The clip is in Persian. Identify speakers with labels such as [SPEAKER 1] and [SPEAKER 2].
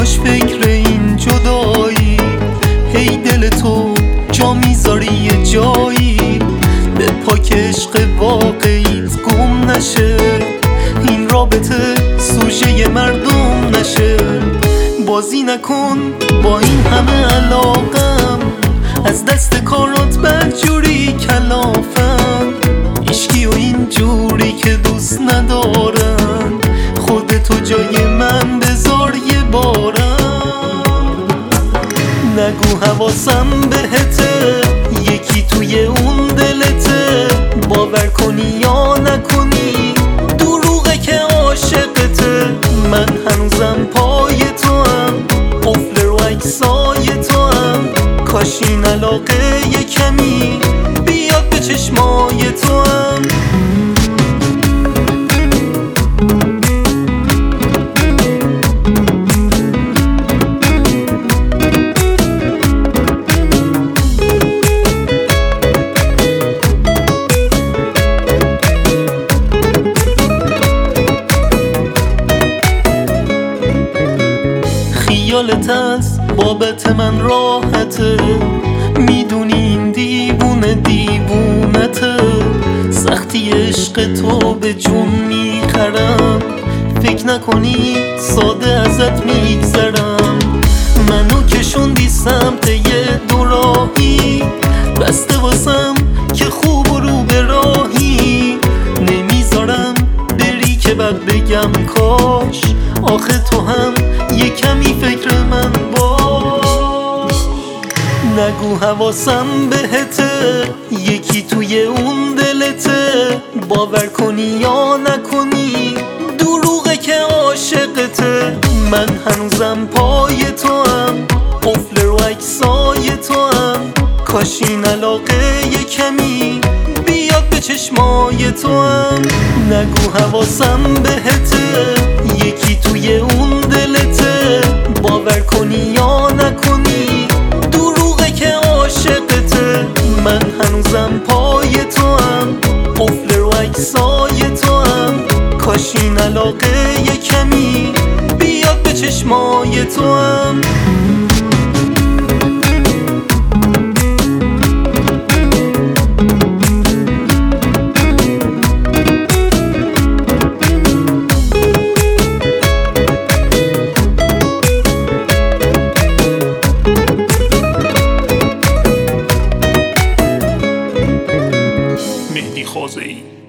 [SPEAKER 1] کاش فکر این جدایی هی دل تو جا میذاری یه جایی به پاک عشق واقعیت گم نشه، این رابطه سوژه مردم نشه. بازی نکن با این همه علاقم، از دست کارات بدجوری کلافم. عشقی و این جوری که دوست ندارن، خودتو جای من بذار یه بارم. نگو حواسم بهته، یکی توی اون دلته. باور کنی یا نکنی دروغه که عاشقته. من هنوزم پای تو هم، قفل رو عکسای تو هم. کاش این علاقه یه کمی بیاد به چشمای تو هم. خیالت از بابت من راحته، میدونی این دیوونه دیوونته. سختی عشق تو به جون میخرم، فکر نکنی ساده ازت میگذرم. منو کشوندی سمت یه دوراهی، بسته واسم که خوب و رو به راهی. نمیذارم بری که بعد بگم کاش، آخه تو هم یه کمی فکر من باش. نگو حواسم بهته، یکی توی اون دلته. باور کنی یا نکنی دروغه که عاشقته. من هنوزم پای تو هم، قفل رو عکسای تو هم. کاش این علاقه یه کمی بیاد به چشمای تو هم. نگو حواسم بهته، یکی توی اون دلته. باور کنی یا نکنی دروغه که عاشقته. من هنوزم پای تو هم، قفل رو عکسای تو هم. کاش این علاقه یه کمی بیاد به چشمای تو هم.
[SPEAKER 2] مهدی خازه‌ای